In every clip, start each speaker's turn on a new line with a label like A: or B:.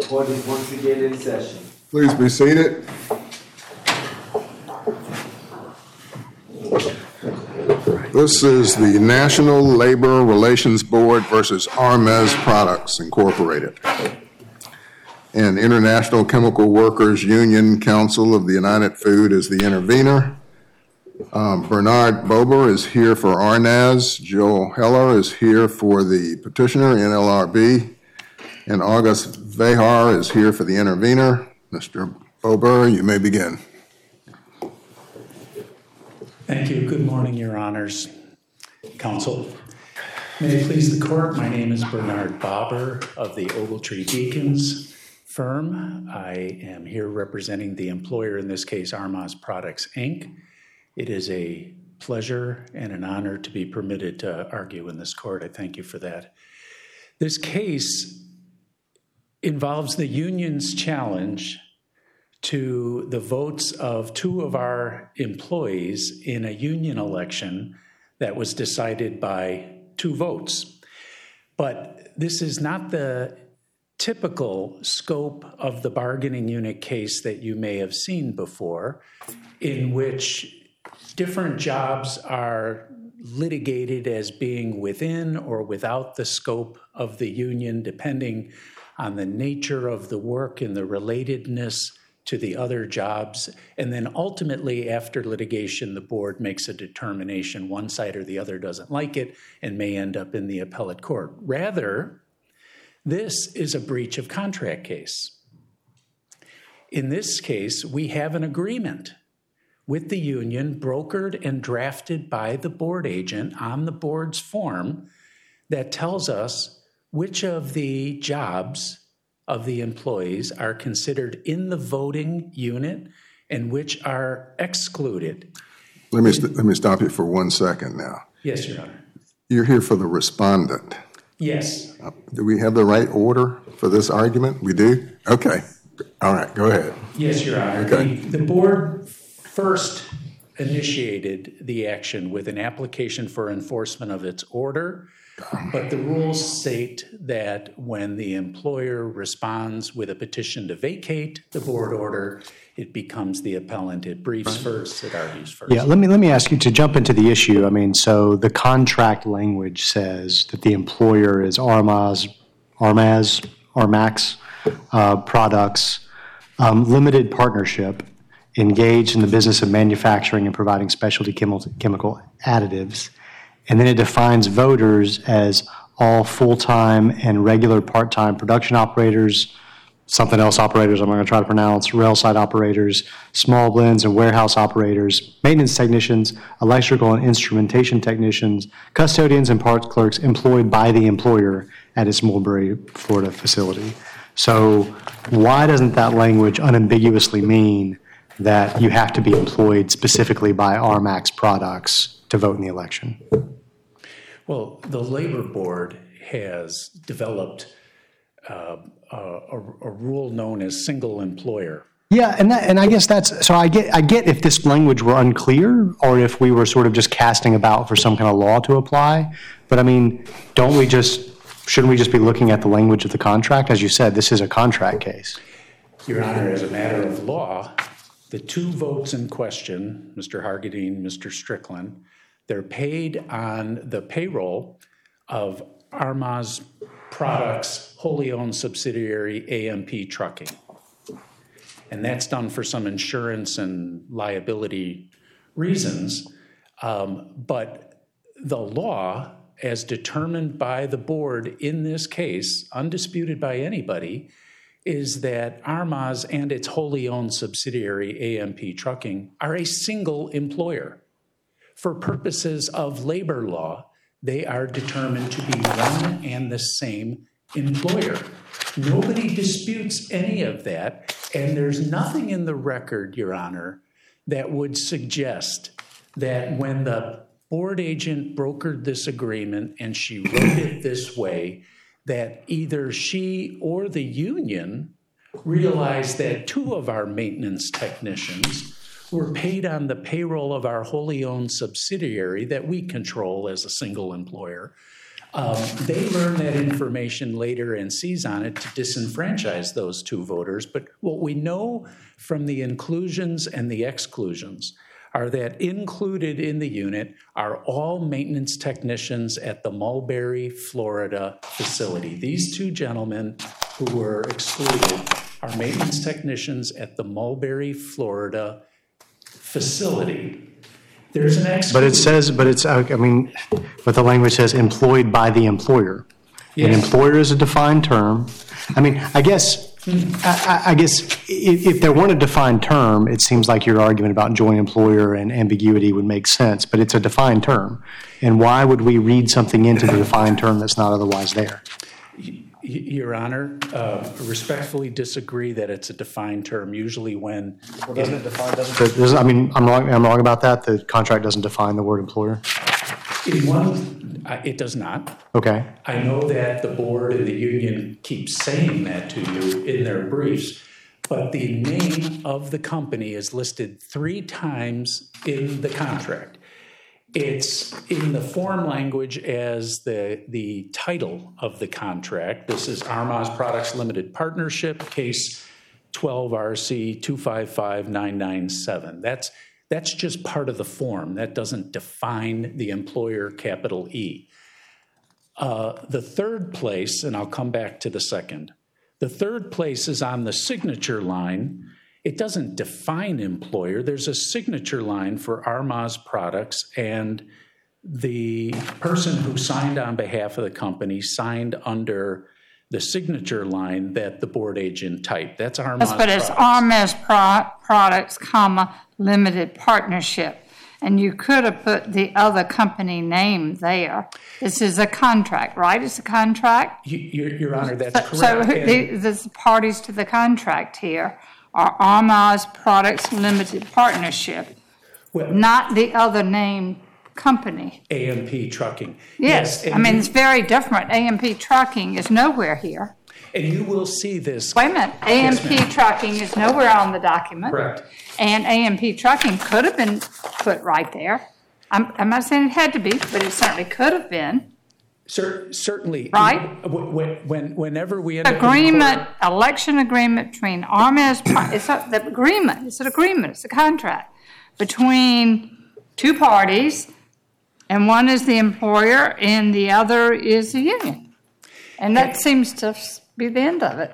A: Court is once again in session.
B: Please be seated. This is the National Labor Relations Board versus Armez Products Incorporated and International Chemical Workers Union Council of the United Food is the intervener. Bernard Bober is here for Arnaz. Joel Heller is here for the petitioner, NLRB. And August Vehar is here for the intervener. Mr. Bober, you may begin.
C: Thank you. Good morning, Your Honors. Counsel. May it please the Court, my name is Bernard Bober of the Ogletree Deacons firm. I am here representing the employer, in this case, Armaz Products, Inc. It is a pleasure and an honor to be permitted to argue in this court. I thank you for that. This case involves the union's challenge to the votes of two of our employees in a union election that was decided by 2 votes. But this is not the typical scope of the bargaining unit case that you may have seen before, in which different jobs are litigated as being within or without the scope of the union, depending on the nature of the work and the relatedness to the other jobs. And then ultimately, after litigation, the board makes a determination. One side or the other doesn't like it and may end up in the appellate court. Rather, this is a breach of contract case. In this case, we have an agreement with the union, brokered and drafted by the board agent on the board's form, that tells us which of the jobs of the employees are considered in the voting unit and which are excluded.
B: Let me stop you for 1 second now.
C: Yes, Your Honor.
B: You're here for the respondent.
C: Yes.
B: Do we have the right order for this argument? We do? Okay. All right, go ahead.
C: Yes, Your Honor.
B: Okay.
C: The board first initiated the action with an application for enforcement of its order, but the rules state that when the employer responds with a petition to vacate the board order, it becomes the appellant. It briefs first, it argues first.
D: Yeah, let me ask you to jump into the issue. I mean, so the contract language says that the employer is Armaz Products, limited partnership, engaged in the business of manufacturing and providing specialty chemical additives. And then it defines voters as all full-time and regular part-time production operators, something else operators I'm not going to try to pronounce, rail site operators, small blends and warehouse operators, maintenance technicians, electrical and instrumentation technicians, custodians and parts clerks employed by the employer at its Mulberry, Florida facility. So why doesn't that language unambiguously mean that you have to be employed specifically by Armaz Products to vote in the election?
C: Well, the Labor Board has developed a rule known as single employer.
D: Yeah, and I guess that's so. I get if this language were unclear, or if we were sort of just casting about for some kind of law to apply. But I mean, shouldn't we just be looking at the language of the contract? As you said, this is a contract case.
C: Your Honor, as a matter of law, the 2 votes in question, Mr. Hargadine, Mr. Strickland, they're paid on the payroll of Armaz Products' wholly owned subsidiary, AMP Trucking. And that's done for some insurance and liability reasons. But the law, as determined by the board in this case, undisputed by anybody, is that Armaz and its wholly owned subsidiary, AMP Trucking, are a single employer. For purposes of labor law, they are determined to be one and the same employer. Nobody disputes any of that, and there's nothing in the record, Your Honor, that would suggest that when the board agent brokered this agreement and she wrote it this way, that either she or the union realized that 2 of our maintenance technicians were paid on the payroll of our wholly owned subsidiary that we control as a single employer, They learn that information later and seize on it to disenfranchise those two voters. But what we know from the inclusions and the exclusions are that included in the unit are all maintenance technicians at the Mulberry, Florida facility. These two gentlemen who were excluded are maintenance technicians at the Mulberry, Florida facility. There's an exclusion.
D: But the language says employed by the employer.
C: Yes.
D: An employer is a defined term. I guess if there weren't a defined term, it seems like your argument about joint employer and ambiguity would make sense, but it's a defined term. And why would we read something into the defined term that's not otherwise there?
C: Your Honor, respectfully disagree that it's a defined term. Usually when...
D: Well, doesn't it define, I'm wrong about that? The contract doesn't define the word employer?
C: It does not.
D: Okay.
C: I know that the board and the union keep saying that to you in their briefs, but the name of the company is listed 3 times in the contract. It's in the form language as the title of the contract. This is Armaz Products Limited Partnership, case 12 RC 255997. That's just part of the form. That doesn't define the employer, capital E. The third place, and I'll come back to the second, the third place is on the signature line. It doesn't define employer. There's a signature line for Armaz Products, and the person who signed on behalf of the company signed under the signature line that the board agent typed. That's Armaz Products.
E: But it's Armaz Products, comma, Limited Partnership. And you could have put the other company name there. This is a contract, right? It's a contract?
C: Your Honor, that's correct.
E: So the parties to the contract here are Armaz Products Limited Partnership, not the other name company.
C: AMP Trucking.
E: Yes, it's very different. AMP Trucking is nowhere here.
C: And you will see this.
E: Wait a minute. AMP Trucking is nowhere on the document.
C: Correct.
E: And AMP Trucking could have been put right there. I'm not saying it had to be, but it certainly could have been.
C: Certainly.
E: Right?
C: Whenever we end
E: up election agreement between Armaz, it's an agreement, it's a contract between two parties, and one is the employer and the other is the union. And that seems to be the end of it.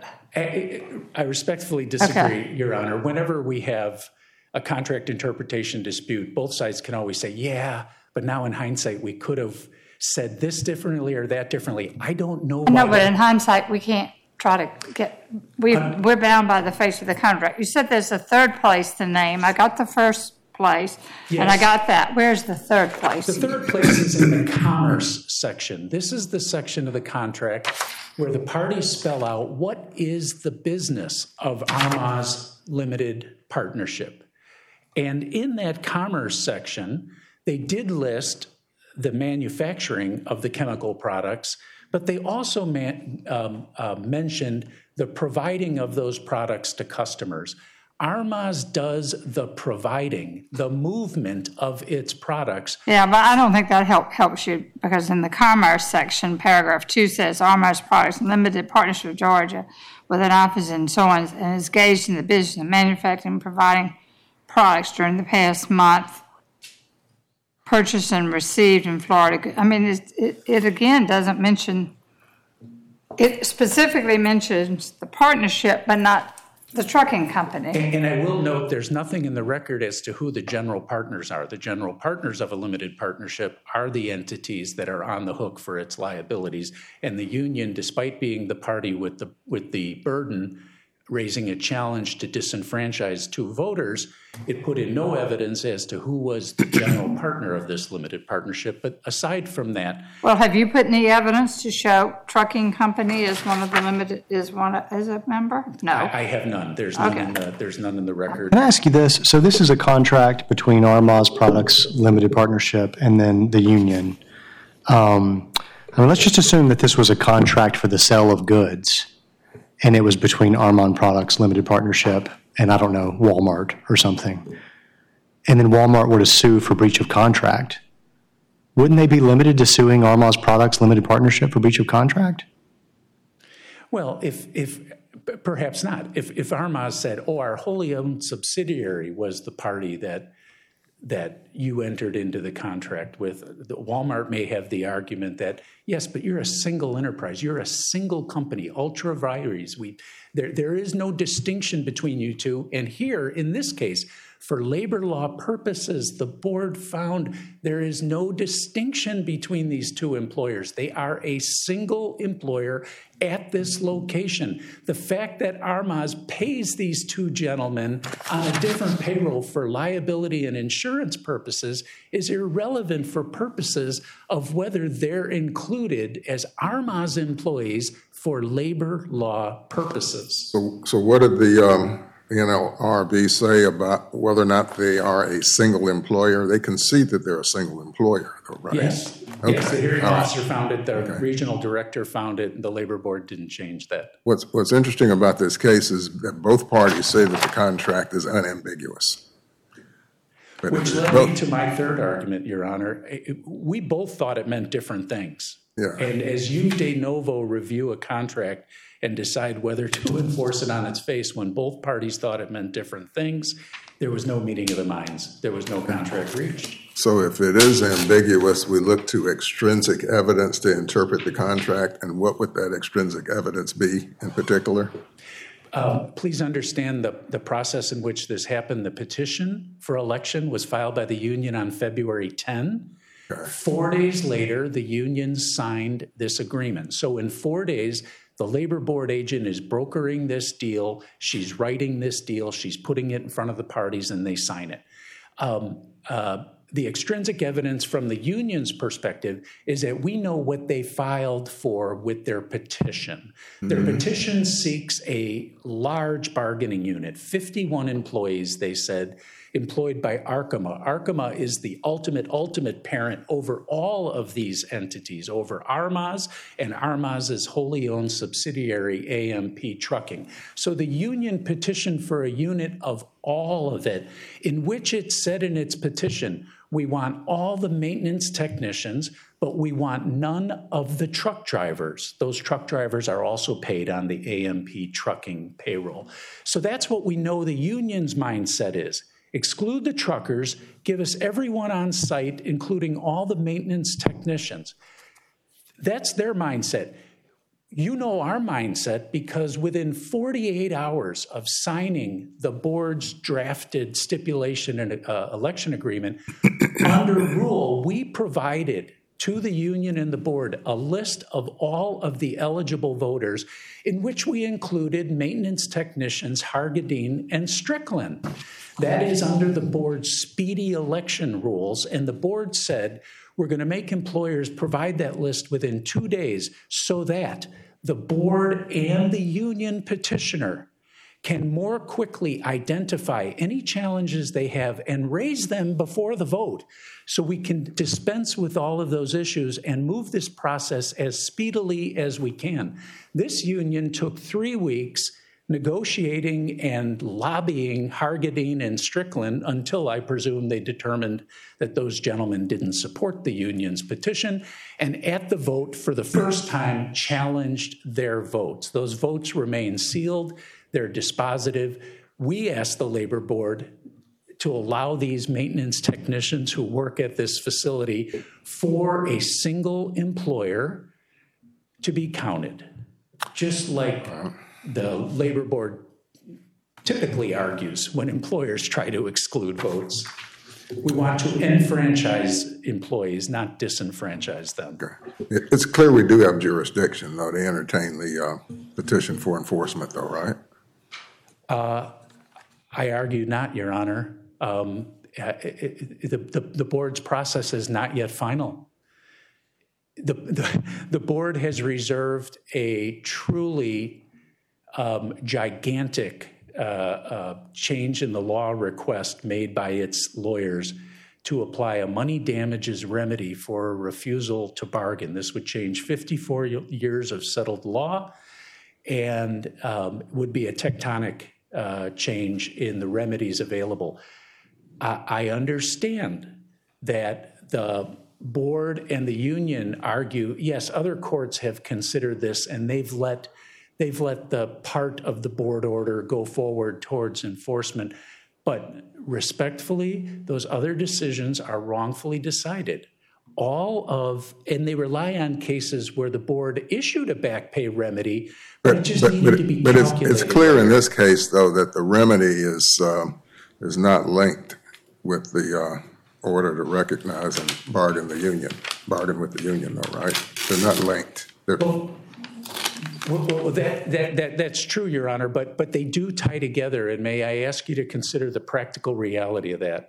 C: I respectfully disagree, Your Honor. Whenever we have a contract interpretation dispute, both sides can always say, yeah, but now in hindsight, we could have said this differently or that differently. I don't know.
E: No, but in hindsight, we can't try to get, we're bound by the face of the contract. You said there's a third place to name. I got the first place, yes, and I got that. Where's the third place?
C: The third place is in the commerce section. This is the section of the contract where the parties spell out what is the business of Armaz Limited Partnership. And in that commerce section, they did list the manufacturing of the chemical products, but they also mentioned the providing of those products to customers. Armaz does the providing, the movement of its products.
E: Yeah, but I don't think that helps you, because in the commerce section, paragraph 2 says Armaz Products Limited Partnership of Georgia with an office and so on, and is engaged in the business of manufacturing and providing products during the past month, purchased and received in Florida. It again doesn't mention, it specifically mentions the partnership, but not the trucking company.
C: And I will note there's nothing in the record as to who the general partners are. The general partners of a limited partnership are the entities that are on the hook for its liabilities. And the union, despite being the party with the burden, raising a challenge to disenfranchise two voters, it put in no evidence as to who was the general partner of this limited partnership. But aside from that...
E: Well, have you put any evidence to show trucking company is one of the limited, is a member? No.
C: I have none. There's none, there's none in the record.
D: Can I ask you this? So this is a contract between Armaz Products Limited Partnership and then the union. Let's just assume that this was a contract for the sale of goods, and it was between Armaz Products Limited Partnership and, I don't know, Walmart or something. And then Walmart were to sue for breach of contract. Wouldn't they be limited to suing Armaz Products Limited Partnership for breach of contract?
C: Well, if perhaps not. If Armaz said, oh, our wholly owned subsidiary was the party that you entered into the contract with, Walmart may have the argument that, yes, but you're a single enterprise. You're a single company, Ultra Vires. There is no distinction between you two. And here, in this case, for labor law purposes, the board found there is no distinction between these two employers. They are a single employer at this location. The fact that Armaz pays these two gentlemen on a different payroll for liability and insurance purposes is irrelevant for purposes of whether they're included as Armaz employees for labor law purposes.
B: So what did the NLRB say about whether or not they are a single employer? They concede that they're a single employer, though, right?
C: Yes.
B: Okay.
C: Yes, the hearing
B: All right.
C: officer found it, the regional director found it, and the labor board didn't change that.
B: What's interesting about this case is that both parties say that the contract is unambiguous. But
C: Which led me to my third argument, Your Honor. We both thought it meant different things.
B: Yeah.
C: And as you de novo review a contract and decide whether to enforce it on its face when both parties thought it meant different things, there was no meeting of the minds. There was no contract reached.
B: So if it is ambiguous, we look to extrinsic evidence to interpret the contract, and what would that extrinsic evidence be in particular?
C: Please understand the process in which this happened. The petition for election was filed by the union on February 10. 4 days later, the union signed this agreement. So in 4 days, the labor board agent is brokering this deal. She's writing this deal. She's putting it in front of the parties, and they sign it. The extrinsic evidence from the union's perspective is that we know what they filed for with their petition. Their petition seeks a large bargaining unit, 51 employees, they said, employed by Arkema. Arkema is the ultimate parent over all of these entities, over Armaz and Armaz's wholly owned subsidiary, AMP Trucking. So the union petitioned for a unit of all of it, in which it said in its petition, we want all the maintenance technicians, but we want none of the truck drivers. Those truck drivers are also paid on the AMP Trucking payroll. So that's what we know the union's mindset is. Exclude the truckers, give us everyone on site, including all the maintenance technicians. That's their mindset. You know our mindset because within 48 hours of signing the board's drafted stipulation and election agreement, under rule, we provided to the union and the board a list of all of the eligible voters in which we included maintenance technicians Hargadine and Strickland. That is under the board's speedy election rules, and the board said we're going to make employers provide that list within 2 days so that the board and the union petitioner can more quickly identify any challenges they have and raise them before the vote so we can dispense with all of those issues and move this process as speedily as we can. This union took 3 weeks negotiating and lobbying Hargadine and Strickland until I presume they determined that those gentlemen didn't support the union's petition, and at the vote for the first time challenged their votes. Those votes remain sealed. They're dispositive. We asked the labor board to allow these maintenance technicians who work at this facility for a single employer to be counted, just like the labor board typically argues when employers try to exclude votes. We want to enfranchise employees, not disenfranchise them.
B: Okay. It's clear we do have jurisdiction, though, to entertain the petition for enforcement, though, right?
C: I argue not, Your Honor. The board's process is not yet final. The board has reserved a truly gigantic change in the law request made by its lawyers to apply a money damages remedy for a refusal to bargain. This would change 54 years of settled law and would be a tectonic change in the remedies available. I understand that the board and the union argue, yes, other courts have considered this and they've let the part of the board order go forward towards enforcement. But respectfully, those other decisions are wrongfully decided. And they rely on cases where the board issued a back pay remedy, but it just needed to be calculated.
B: But it's clear in this case, though, that the remedy is not linked with the order to recognize and bargain with the union, though, right? They're not linked.
C: Well, that's true, Your Honor, but they do tie together, and may I ask you to consider the practical reality of that?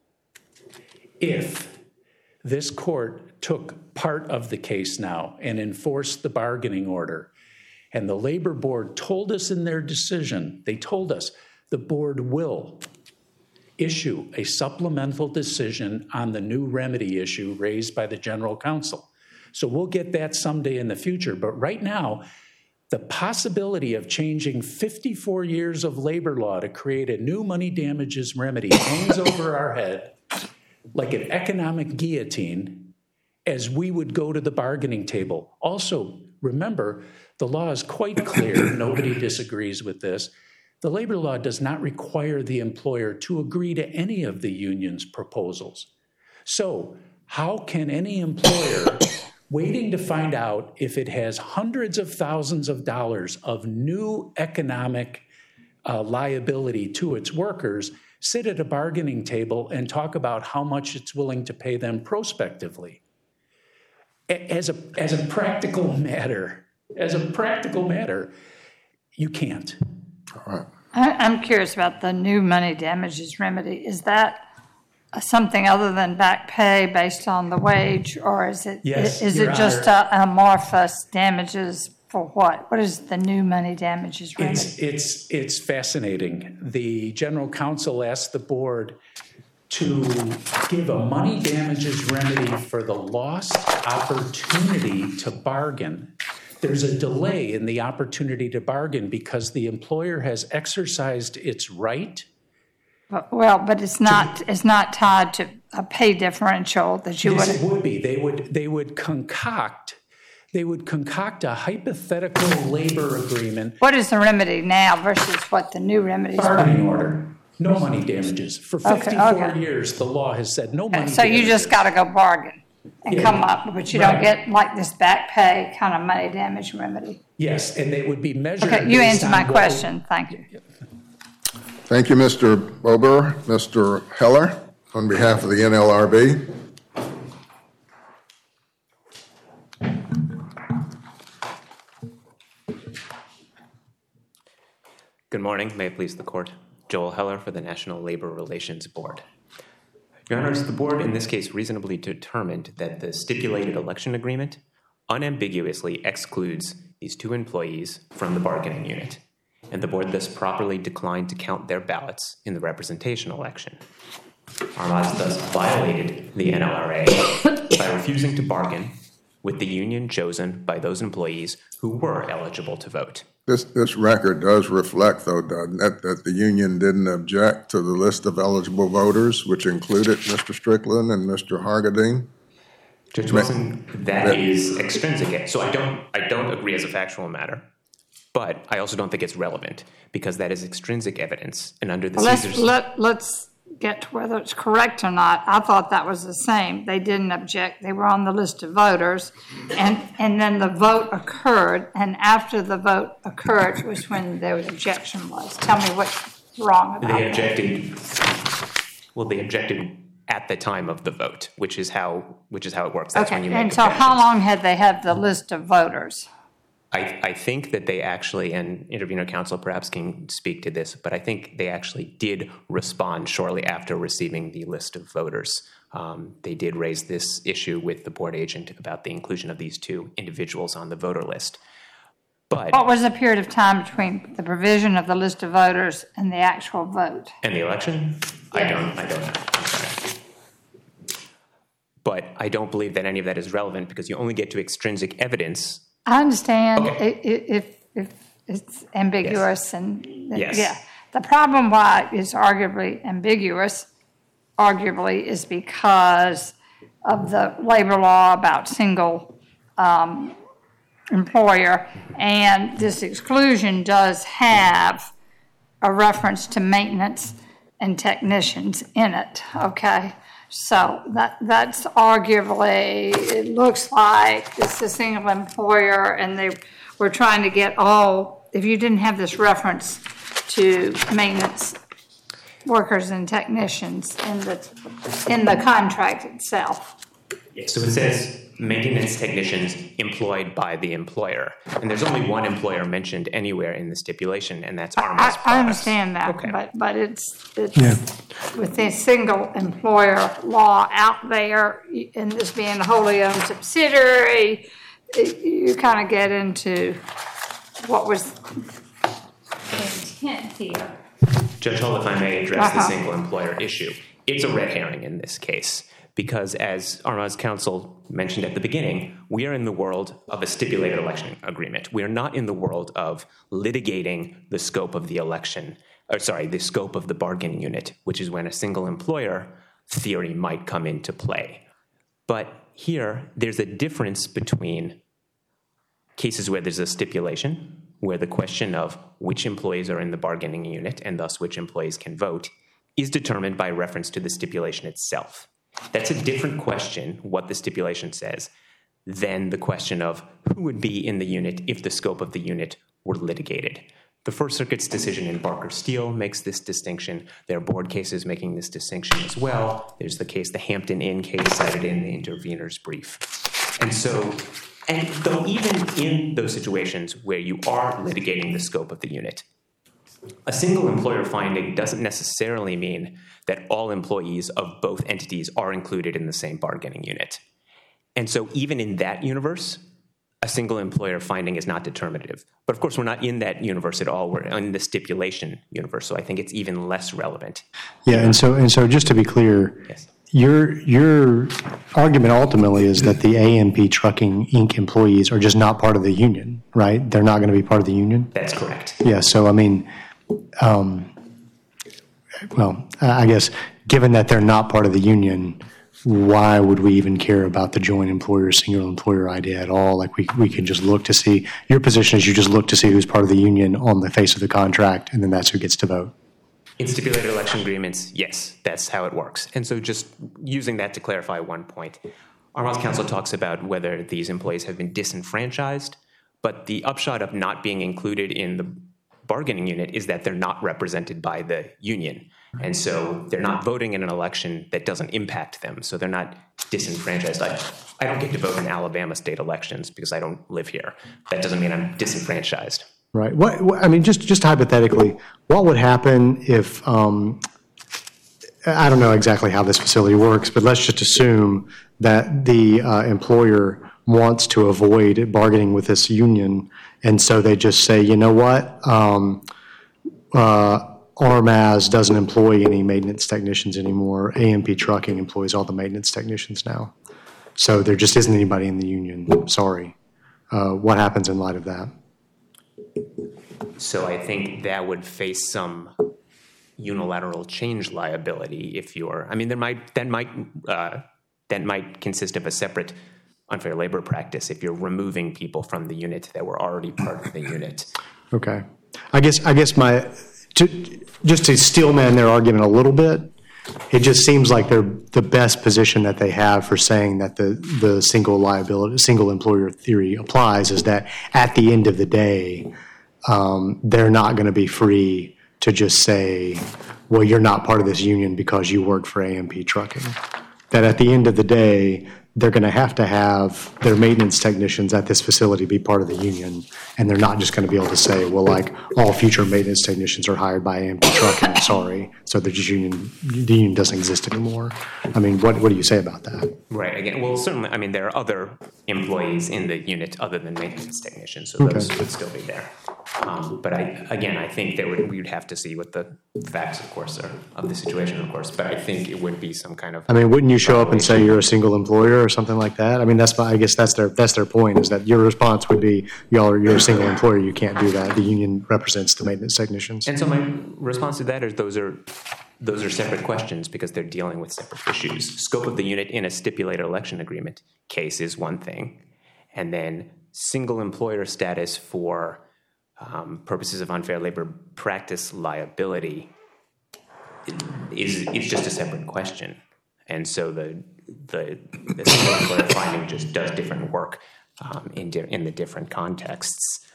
C: If this court took part of the case now and enforced the bargaining order, and the labor board told us in their decision, they told us the board will issue a supplemental decision on the new remedy issue raised by the general counsel. So we'll get that someday in the future, but right now, the possibility of changing 54 years of labor law to create a new money damages remedy hangs over our head like an economic guillotine as we would go to the bargaining table. Also, remember, the law is quite clear. Nobody disagrees with this. The labor law does not require the employer to agree to any of the union's proposals. So how can any employer waiting to find out if it has hundreds of thousands of dollars of new economic liability to its workers sit at a bargaining table and talk about how much it's willing to pay them prospectively? As a practical matter, you can't.
B: All right.
E: I'm curious about the new money damages remedy. Is that something other than back pay based on the wage, or is it
C: Yes,
E: is
C: Your
E: it just amorphous damages for what? What is the new money damages remedy?
C: It's fascinating. The general counsel asked the board to give a money damages remedy for the lost opportunity to bargain. There's a delay in the opportunity to bargain because the employer has exercised its right.
E: But it's not tied to a pay differential that you would.
C: Yes, it would be. They would concoct a hypothetical labor agreement.
E: What is the remedy now versus what the new remedy is?
C: Bargaining order. No money damages. For 54 years, the law has said no money
E: So
C: damages.
E: you just got to go bargain and come up, but you don't
C: Right.
E: get like this back pay kind of money damage remedy.
C: Yes, and they would be measured.
E: Okay, you
C: based
E: answered
C: on
E: my
C: what-
E: question. Thank you.
B: Thank you, Mr. Bober. Mr. Heller, on behalf of the NLRB.
F: Good morning. May it please the court. Joel Heller for the National Labor Relations Board. Your Honors, the board in this case reasonably determined that the stipulated election agreement unambiguously excludes these two employees from the bargaining unit, and the board thus properly declined to count their ballots in the representation election. Armaz thus violated the NLRA by refusing to bargain with the union chosen by those employees who were eligible to vote.
B: This record does reflect, though, doesn't it, that the union didn't object to the list of eligible voters, which included Mr. Strickland and Mr. Hargadine.
F: Judge Wilson, that is extrinsic. So I don't agree as a factual matter, but I also don't think it's relevant because that is extrinsic evidence. And under the Caesars,
E: Let's get to whether it's correct or not. I thought that was the same. They didn't object. They were on the list of voters, and then the vote occurred, and after the vote occurred was when the objection was. Tell me what's wrong about
F: they
E: that.
F: objected. Well, they objected at the time of the vote, which is how it works. That's when you make
E: and so how
F: objections.
E: long had they had the list of voters?
F: I think that they actually, and intervener counsel perhaps can speak to this, but I think they actually did respond shortly after receiving the list of voters. They did raise this issue with the board agent about the inclusion of these two individuals on the voter list. But
E: What was the period of time between the provision of the list of voters and the actual vote?
F: and the election, I don't know. I'm sorry. But I don't believe that any of that is relevant because you only get to extrinsic evidence.
E: I understand
F: Okay.
E: if it's ambiguous and
F: Yes.
E: yeah. The problem why it's arguably ambiguous, is because of the labor law about single employer, and this exclusion does have a reference to maintenance and technicians in it, okay? So that's arguably, it looks like it's a single employer, and they were trying to get all, if you didn't have this reference to maintenance workers and technicians in the contract itself.
F: So it says maintenance technicians employed by the employer. And there's only one employer mentioned anywhere in the stipulation, and that's Armas Products.
E: I understand that,
F: Okay.
E: but it's with the single employer law out there, and this being a wholly owned subsidiary, you kind of get into what was the intent here.
F: Judge Hull, if I may address the single employer issue. It's a red herring in this case, because as Armas counsel mentioned at the beginning, we are in the world of a stipulated election agreement. We are not in the world of litigating the scope of the the scope of the bargaining unit, which is when a single employer theory might come into play. But here, there's a difference between cases where there's a stipulation, where the question of which employees are in the bargaining unit and thus which employees can vote is determined by reference to the stipulation itself. That's a different question, what the stipulation says, than the question of who would be in the unit if the scope of the unit were litigated. The First Circuit's decision in Barker Steel makes this distinction. There are board cases making this distinction as well. There's the case, the Hampton Inn case cited in the intervener's brief. And though even in those situations where you are litigating the scope of the unit, a single employer finding doesn't necessarily mean that all employees of both entities are included in the same bargaining unit. And so even in that universe, a single employer finding is not determinative. But of course, we're not in that universe at all. We're in the stipulation universe, so I think it's even less relevant.
D: Yeah, and so just to be clear,
F: Yes.
D: your argument ultimately is that the AMP Trucking Inc. employees are just not part of the union, right? They're not going to be part of the union?
F: That's correct.
D: Yeah, so I mean, I guess given that they're not part of the union, why would we even care about the joint employer, single employer idea at all? Like we can just look to see, your position is you just look to see who's part of the union on the face of the contract, and then that's who gets to vote.
F: In stipulated election agreements, yes, that's how it works. And so just using that to clarify one point, Armas counsel talks about whether these employees have been disenfranchised, but the upshot of not being included in the bargaining unit is that they're not represented by the union. And so they're not voting in an election that doesn't impact them. So they're not disenfranchised. I don't get to vote in Alabama state elections because I don't live here. That doesn't mean I'm disenfranchised.
D: Right. I mean, just hypothetically, what would happen if, I don't know exactly how this facility works, but let's just assume that the employer wants to avoid bargaining with this union, and so they just say, you know what, RMAS doesn't employ any maintenance technicians anymore. AMP Trucking employs all the maintenance technicians now. So there just isn't anybody in the union. Sorry. What happens in light of that?
F: So I think that would face some unilateral change liability if you're, I mean, that might consist of a separate unfair labor practice if you're removing people from the unit that were already part of the unit.
D: Okay. I guess just to steelman their argument a little bit, it just seems like they're the best position that they have for saying that the single employer theory applies is that at the end of the day, they're not going to be free to just say, well, you're not part of this union because you work for AMP Trucking. That at the end of the day, they're going to have their maintenance technicians at this facility be part of the union, and they're not just going to be able to say, well, like all future maintenance technicians are hired by AMP Trucking, sorry, so the union doesn't exist anymore. I mean, what do you say about that?
F: Right. Again, well, certainly, I mean, there are other employees in the unit other than maintenance technicians, so those would still be there. But I think that we would have to see what the facts, of course, are of the situation, of course. But I think it would be some kind of.
D: I mean, wouldn't you show up and say you're a single employer or something like that? I mean, I guess that's their point, is that your response would be, you're a single employer, you can't do that. The union represents the maintenance technicians.
F: And so my response to that is those are separate questions because they're dealing with separate issues. Scope of the unit in a stipulated election agreement case is one thing, and then single employer status for purposes of unfair labor practice liability is just a separate question. And so the single employer finding just does different work in the different contexts.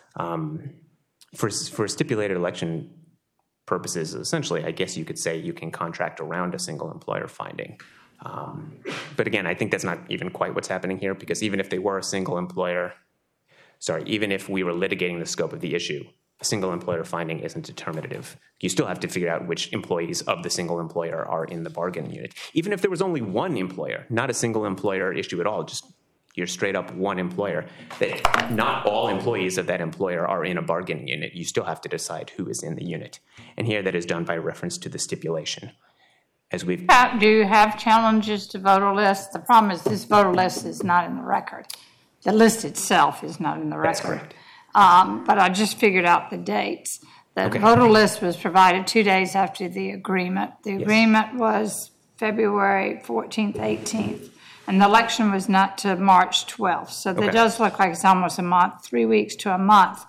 F: For stipulated election purposes, essentially, I guess you could say you can contract around a single employer finding. But again, I think that's not even quite what's happening here, because even if they were a single employer, even if we were litigating the scope of the issue, a single employer finding isn't determinative. You still have to figure out which employees of the single employer are in the bargaining unit. Even if there was only one employer, not a single employer issue at all, just you're straight up one employer, that not all employees of that employer are in a bargaining unit, you still have to decide who is in the unit. And here that is done by reference to the stipulation. As we've
E: Do you have challenges to voter lists? The problem is this voter list is not in the record. The list itself is not in the record.
F: That's correct.
E: But I just figured out the dates. The voter list was provided 2 days after the agreement. The agreement was February 14th, 18th, and the election was not to March 12th. So it does look like it's almost a month, 3 weeks to a month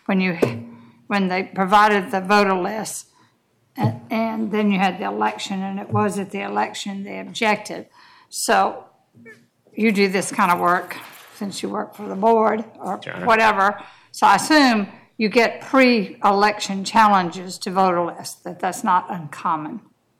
E: when they provided the voter list. And then you had the election, and it was at the election they objected. So you do this kind of work since you work for the board or whatever. So I assume you get pre-election challenges to voter lists, that's not uncommon.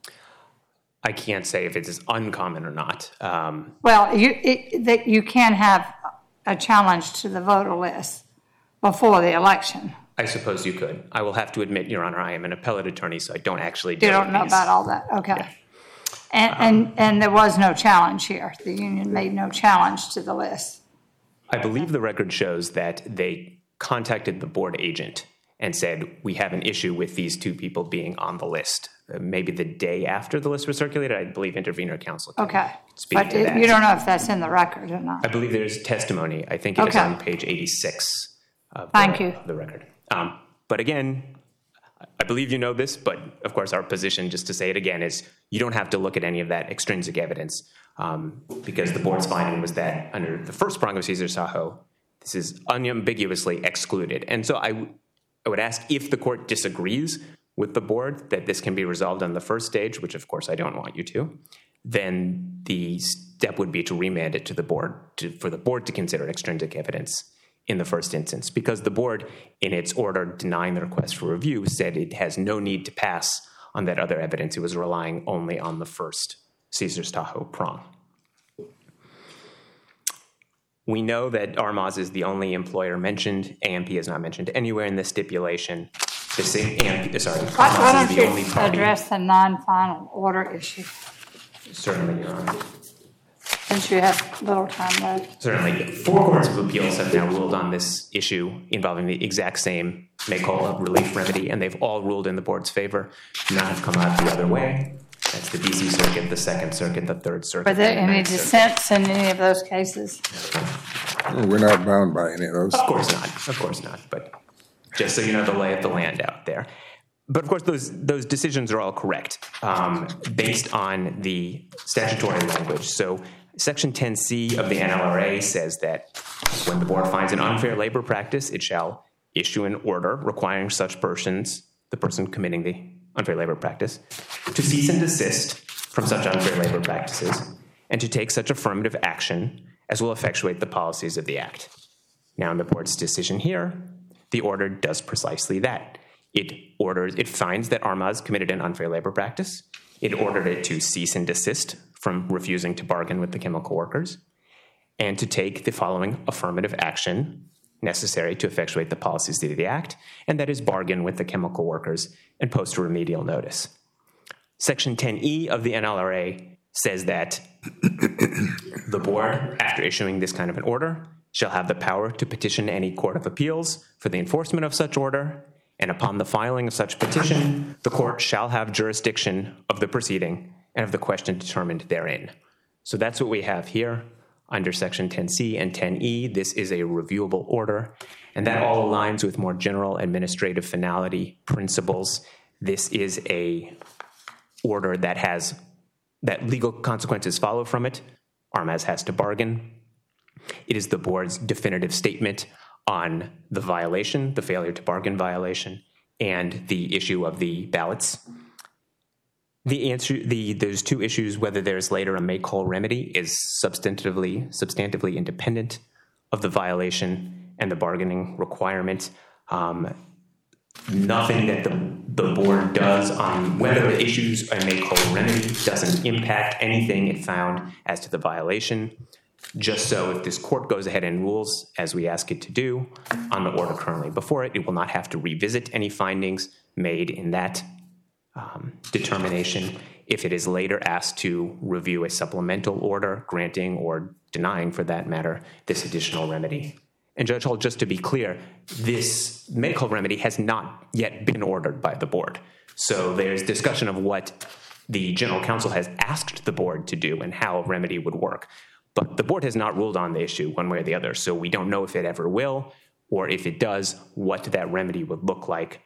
F: I can't say if it is uncommon or not.
E: Well, you can have a challenge to the voter list before the election.
F: I suppose you could. I will have to admit, Your Honor, I am an appellate attorney, so I don't actually
E: You don't know about all that, okay. Yeah. And there was no challenge here. The union made no challenge to the list.
F: I believe the record shows that they contacted the board agent and said, we have an issue with these two people being on the list. Maybe the day after the list was circulated, I believe intervener counsel can speak to that.
E: You don't know if that's in the record or not.
F: I believe there's testimony. I think it is on page 86 of the record. But again, I believe you know this, but of course our position, just to say it again, is you don't have to look at any of that extrinsic evidence because the board's finding was that under the first prong of Caesar-Saho, this is unambiguously excluded. And so I would ask if the court disagrees with the board that this can be resolved on the first stage, which of course I don't want you to, then the step would be to remand it to the board for the board to consider extrinsic evidence in the first instance, because the board, in its order denying the request for review, said it has no need to pass on that other evidence. It was relying only on the first Caesar-Saho prong. We know that Armaz is the only employer mentioned. AMP is not mentioned anywhere in this stipulation.
E: Why don't you address the non-final order issue?
F: Certainly, Your Honor.
E: Since you have little time left.
F: Certainly. 4 courts of appeals have now ruled on this issue involving the exact same make-whole relief remedy, and they've all ruled in the board's favor. None have come out the other way. That's the D.C. Circuit, the Second Circuit, the Third Circuit.
E: Were there any dissents in any of those cases?
B: We're not bound by any of those.
F: Of course not. Of course not. But just so you know the lay of the land out there. But of course, those decisions are all correct based on the statutory language. So Section 10C of the NLRA says that when the board finds an unfair labor practice, it shall issue an order requiring such persons, the person committing the unfair labor practice, to cease and desist from such unfair labor practices and to take such affirmative action as will effectuate the policies of the Act. Now, in the board's decision here, the order does precisely that. It finds that Armaz committed an unfair labor practice. It ordered it to cease and desist from refusing to bargain with the chemical workers and to take the following affirmative action necessary to effectuate the policies of the Act, and that is bargain with the chemical workers and post a remedial notice. Section 10E of the NLRA says that the board, after issuing this kind of an order, shall have the power to petition any court of appeals for the enforcement of such order, and upon the filing of such petition, the court shall have jurisdiction of the proceeding and of the question determined therein. So that's what we have here under Section 10C and 10E. This is a reviewable order, and that all aligns with more general administrative finality principles. This is a order that legal consequences follow from it, Armaz has to bargain. It is the board's definitive statement on the violation, the failure to bargain violation, and the issue of the ballots. Those two issues, whether there's later a make-whole remedy, is substantively independent of the violation and the bargaining requirement. Nothing that the board does on whether it issues a make-whole remedy doesn't impact anything it found as to the violation. Just so if this court goes ahead and rules, as we ask it to do, on the order currently before it, it will not have to revisit any findings made in that determination. If it is later asked to review a supplemental order, granting or denying, for that matter, this additional remedy. And Judge Hull, just to be clear, this make-whole remedy has not yet been ordered by the board. So there's discussion of what the general counsel has asked the board to do and how a remedy would work. But the board has not ruled on the issue one way or the other, so we don't know if it ever will, or if it does, what that remedy would look like.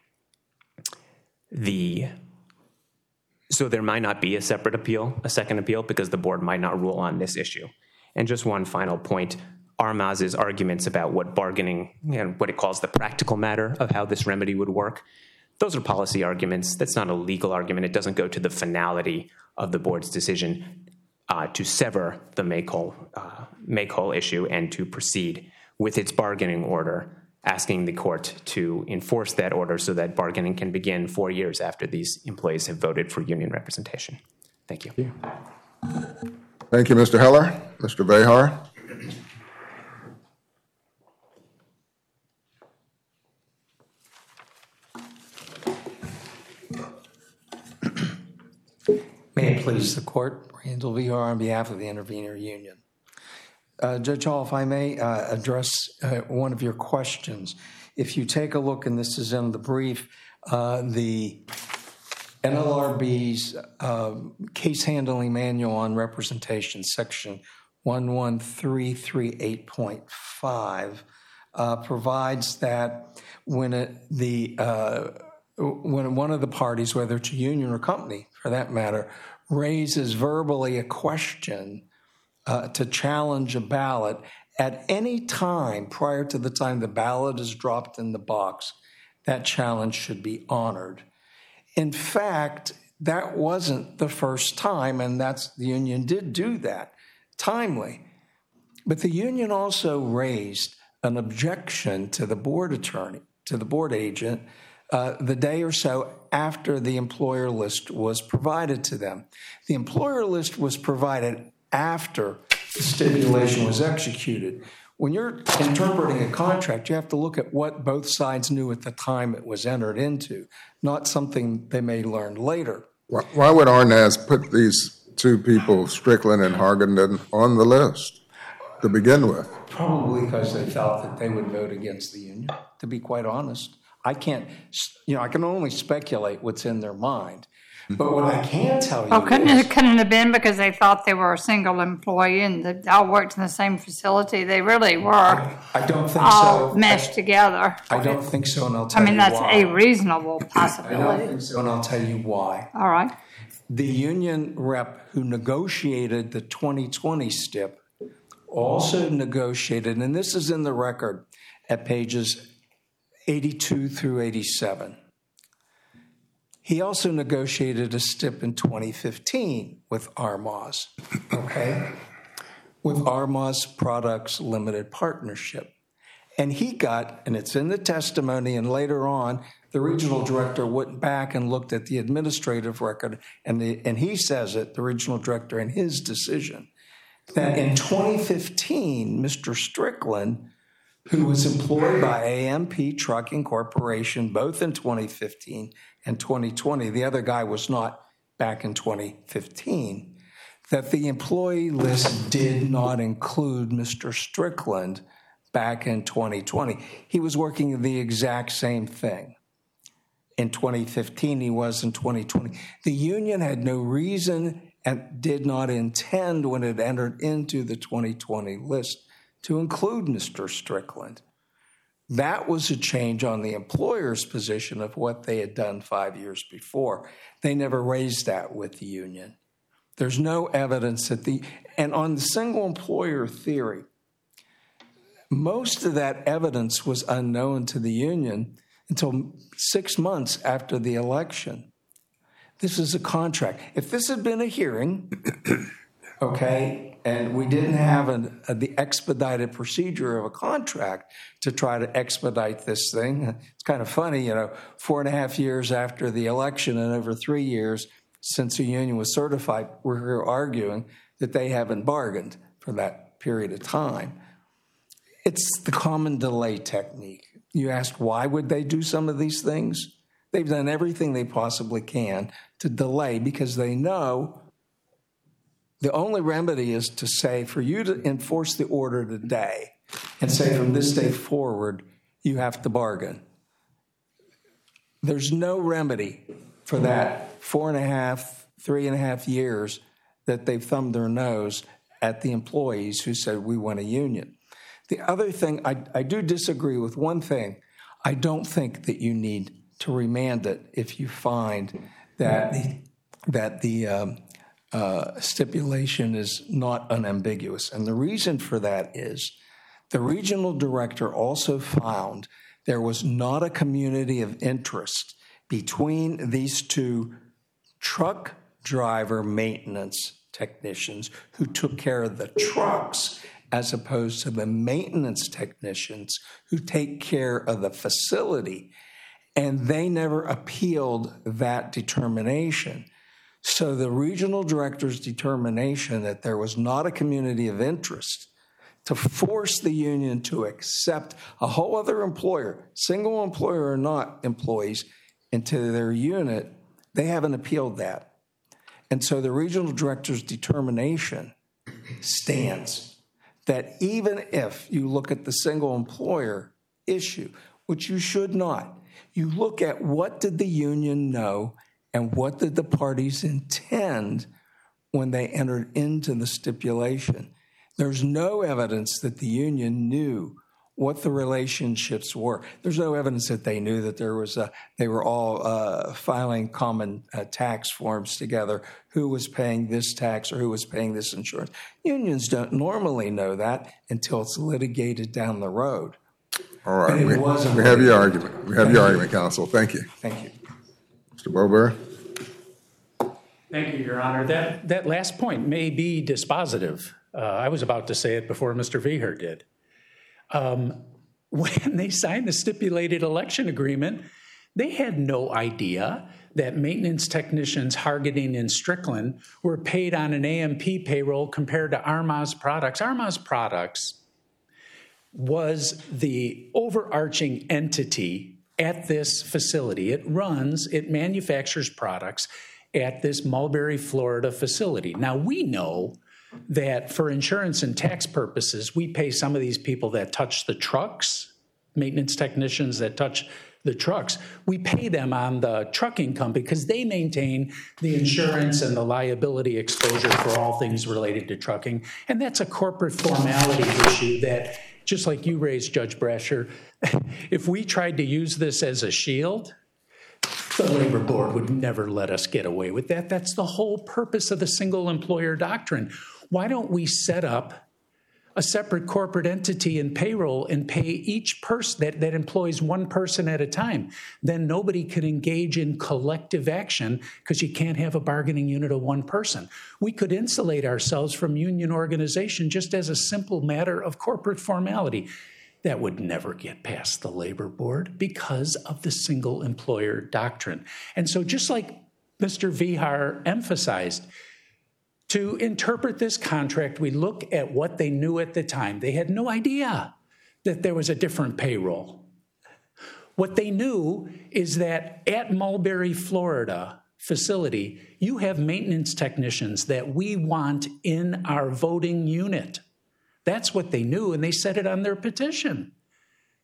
F: So there might not be a separate appeal, a second appeal, because the board might not rule on this issue. And just one final point, Armaz's arguments about what bargaining, what it calls the practical matter of how this remedy would work, those are policy arguments. That's not a legal argument. It doesn't go to the finality of the board's decision to sever the make-whole issue and to proceed with its bargaining order, asking the court to enforce that order so that bargaining can begin 4 years after these employees have voted for union representation. Thank you.
B: Thank you, Mr. Heller. Mr. Behar?
G: May it please the court, Randall Behar on behalf of the Intervenor Union. Judge Hall, if I may address one of your questions. If you take a look, and this is in the brief, the NLRB's case handling manual on representation, section 11338.5, provides that when one of the parties, whether it's a union or company for that matter, raises verbally a question to challenge a ballot at any time prior to the time the ballot is dropped in the box, that challenge should be honored. In fact, that wasn't the first time, and the union did do that timely. But the union also raised an objection to the board attorney, to the board agent, the day or so after the employer list was provided to them. The employer list was provided after the stipulation was executed. When you're interpreting a contract, you have to look at what both sides knew at the time it was entered into, not something they may learn later.
B: Why would Armaz put these two people, Strickland and Hargenden, on the list to begin with?
G: Probably because they felt that they would vote against the union, to be quite honest. I can only speculate what's in their mind. But what I can tell you
E: couldn't it have been because they thought they were a single employee and they all worked in the same facility? They really were.
G: I don't think
E: all
G: so.
E: Meshed together.
G: I don't think so, and I'll tell you why.
E: That's a reasonable possibility.
G: I don't think so, and I'll tell you why.
E: All right.
G: The union rep who negotiated the 2020 stip also negotiated, and this is in the record at pages 82 through 87. He also negotiated a stip in 2015 with Armaz, okay? With Armaz Products Limited Partnership. And he got, and it's in the testimony, and later on, the regional director went back and looked at the administrative record, and he says it, the regional director, in his decision, that in 2015, Mr. Strickland, who was employed by AMP Trucking Corporation both in 2015 and 2020, the other guy was not back in 2015, that the employee list did not include Mr. Strickland back in 2020. He was working the exact same thing in 2015 he was in 2020. The union had no reason and did not intend when it entered into the 2020 list to include Mr. Strickland. That was a change on the employer's position of what they had done 5 years before. They never raised that with the union. There's no evidence that and on the single employer theory, most of that evidence was unknown to the union until 6 months after the election. This is a contract. If this had been a hearing, okay, and we didn't have the expedited procedure of a contract to try to expedite this thing, it's kind of funny, 4.5 years after the election and over 3 years since the union was certified, we're here arguing that they haven't bargained for that period of time. It's the common delay technique. You asked why would they do some of these things? They've done everything they possibly can to delay because they know the only remedy is to say for you to enforce the order today and say from this day forward you have to bargain. There's no remedy for that 3.5 years that they've thumbed their nose at the employees who said we want a union. The other thing, I do disagree with one thing. I don't think that you need to remand it if you find that the stipulation is not unambiguous. And the reason for that is the regional director also found there was not a community of interest between these two truck driver maintenance technicians who took care of the trucks as opposed to the maintenance technicians who take care of the facility. And they never appealed that determination. So the regional director's determination that there was not a community of interest to force the union to accept a whole other employer, single employer or not employees, into their unit, they haven't appealed that. And so the regional director's determination stands that even if you look at the single employer issue, which you should not, you look at what did the union know and what did the parties intend when they entered into the stipulation. There's no evidence that the union knew what the relationships were. There's no evidence that they knew that they were all filing common tax forms together, who was paying this tax or who was paying this insurance. Unions don't normally know that until it's litigated down the road.
B: All right, we have your argument. We have your argument, counsel. Thank you.
G: Thank you.
B: Mr. Boberry?
C: Thank you, Your Honor. That last point may be dispositive. I was about to say it before Mr. Veher did. When they signed the stipulated election agreement, they had no idea that maintenance technicians Hargadine and Strickland were paid on an AMP payroll compared to Armaz Products. Armaz Products was the overarching entity at this facility. It manufactures products at this Mulberry, Florida facility. Now, we know that for insurance and tax purposes, we pay some of these people that touch the trucks, maintenance technicians that touch the trucks. We pay them on the trucking company because they maintain the insurance and the liability exposure for all things related to trucking. And that's a corporate formality issue that, just like you raised, Judge Brasher, if we tried to use this as a shield, the Labor Board would never let us get away with that. That's the whole purpose of the single employer doctrine. Why don't we set up a separate corporate entity and payroll and pay each person that employs one person at a time? Then nobody could engage in collective action because you can't have a bargaining unit of one person. We could insulate ourselves from union organization just as a simple matter of corporate formality. That would never get past the Labor Board because of the single employer doctrine. And so just like Mr. Veher emphasized, to interpret this contract, we look at what they knew at the time. They had no idea that there was a different payroll. What they knew is that at Mulberry, Florida facility, you have maintenance technicians that we want in our voting unit. That's what they knew, and they said it on their petition.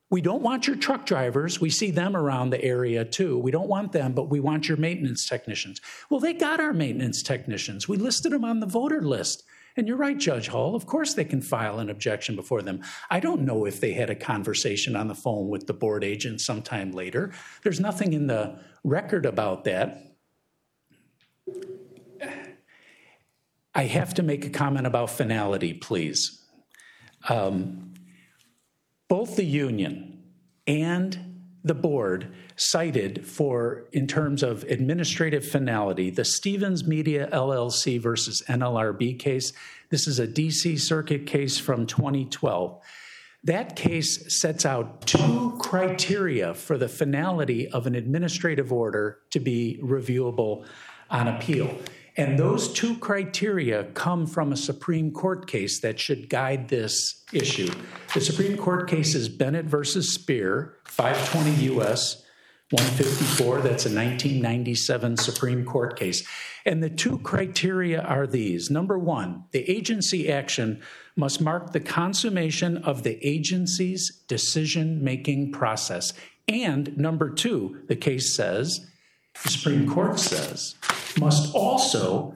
C: We don't want your truck drivers. We see them around the area too. We don't want them, but we want your maintenance technicians. Well, they got our maintenance technicians. We listed them on the voter list. And you're right, Judge Hall. Of course they can file an objection before them. I don't know if they had a conversation on the phone with the board agent sometime later. There's nothing in the record about that. I have to make a comment about finality, please. Both the union and the board cited in terms of administrative finality, the Stevens Media LLC versus NLRB case. This is a DC Circuit case from 2012. That case sets out 2 criteria for the finality of an administrative order to be reviewable on appeal. And those 2 criteria come from a Supreme Court case that should guide this issue. The Supreme Court case is Bennett versus Speer, 520 U.S. 154. That's a 1997 Supreme Court case. And the 2 criteria are these. Number 1, the agency action must mark the consummation of the agency's decision-making process. And number 2, the case says, the Supreme Court says, must also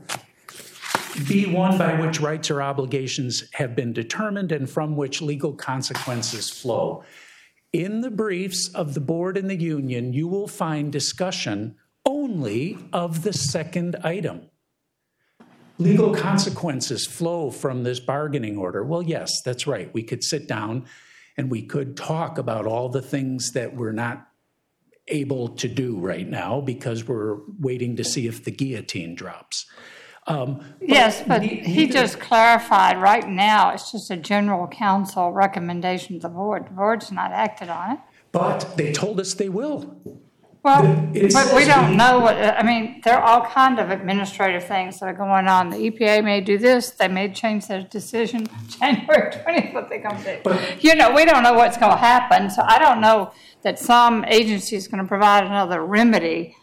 C: be one by which rights or obligations have been determined and from which legal consequences flow. In the briefs of the board and the union, you will find discussion only of the second item. Legal consequences flow from this bargaining order. Well, yes, that's right. We could sit down and we could talk about all the things that we're not able to do right now because we're waiting to see if the guillotine drops.
E: Yes, but he just clarified right now it's just a general counsel recommendation to the board. The board's not acted on it.
C: But they told us they will.
E: Well, but we don't know what, I mean, there are all kinds of administrative things that are going on. The EPA may do this, they may change their decision January 20th, what they're going to do. But, we don't know what's going to happen, so I don't know that some agency is going to provide another remedy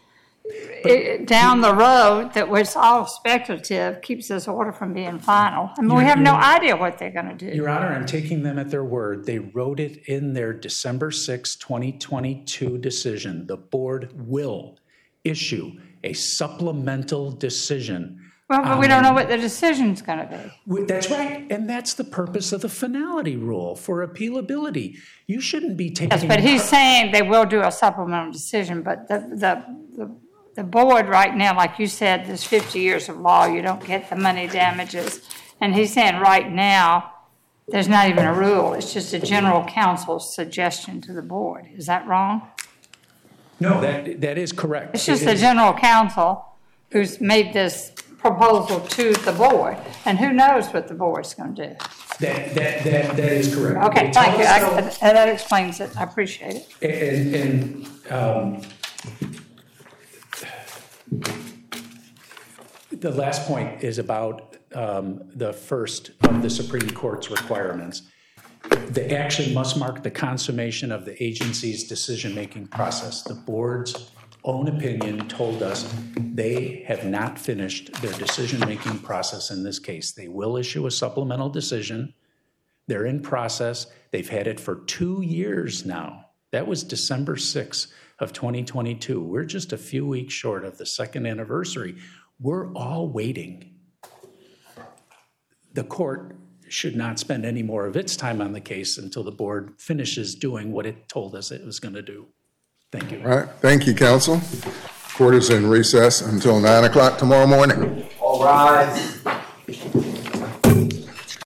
E: down the road that was all speculative, keeps this order from being final. I mean, we have no idea what they're going to do.
C: Your Honor, I'm taking them at their word. They wrote it in their December 6, 2022 decision. The board will issue a supplemental decision.
E: Well, but we don't know what the decision's going to
C: be. That's right. And that's the purpose of the finality rule for appealability. You shouldn't be taking...
E: Yes, but he's saying they will do a supplemental decision, but the board right now, like you said, there's 50 years of law, you don't get the money damages. And he's saying right now, there's not even a rule. It's just a general counsel's suggestion to the board. Is that wrong?
C: No, that is correct.
E: It's just the general counsel who's made this proposal to the board. And who knows what the board's going to do.
C: That is correct.
E: Okay, thank you. That explains it. I appreciate it.
C: And the last point is about the first of the Supreme Court's requirements. The action must mark the consummation of the agency's decision-making process. The board's own opinion told us they have not finished their decision-making process in this case. They will issue a supplemental decision. They're in process. They've had it for 2 years now. That was December 6th of 2022. We're just a few weeks short of the second anniversary. We're all waiting. The court should not spend any more of its time on the case until the board finishes doing what it told us it was going to do. Thank you.
B: All right. Thank you, counsel. Court is in recess until 9 o'clock tomorrow morning.
A: All rise.